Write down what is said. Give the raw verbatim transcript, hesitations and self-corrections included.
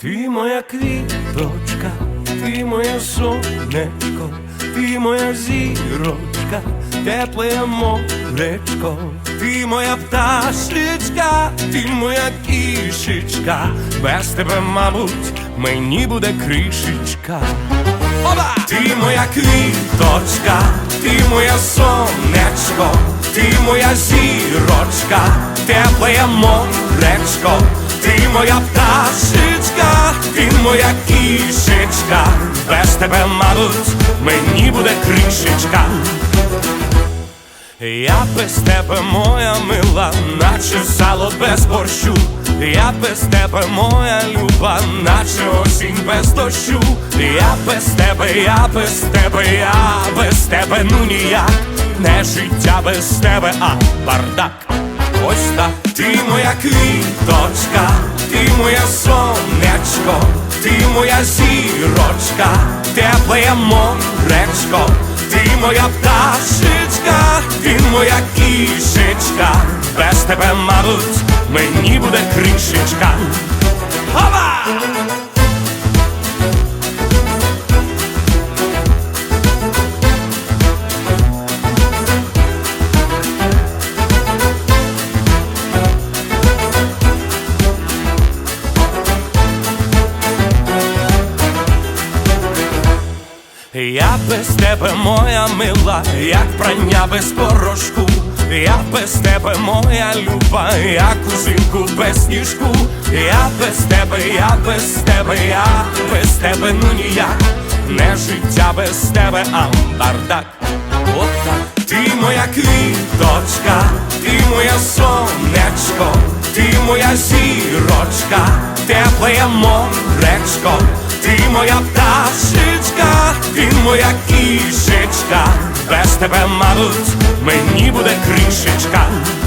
Ти моя квіточка, ти моє сонечко, ти моя зірочка, тепле моречко, ти моя пташечка, ти моя кішечка, без тебе, мабуть, мені буде кришечка. Оба! Ти моя квіточка, ти моя сонечко, ти моя зірочка, тепле моречко, ти моя пташечка, ти моя кішечка, без тебе, мабуть, мені буде кришечка. Я без тебе, моя мила, наче сало без борщу. Я без тебе, моя люба, наче осінь без дощу. Я без тебе, я без тебе, я без тебе, ну ніяк. Не життя без тебе, а бардак. Ось так. Ти моя квіточка, ти моя сонечко, ти моя зірочка, тепле моречко, ти моя пташечка, ти моя кішечка, без тебе, мабуть, мені буде кришечка. Хова! Я без тебе, моя мила, як прання без порошку. Я без тебе, моя люба, як узимку без сніжку. Я без тебе, я без тебе, я без тебе, ну ніяк. Не життя без тебе, а бардак. От так. Ти моя квіточка, ти моя сонечко, ти моя зірочка, тепле моречко, ти моя пташечка, ти моя кішечка, без тебе, мабуть, мені буде кришечка.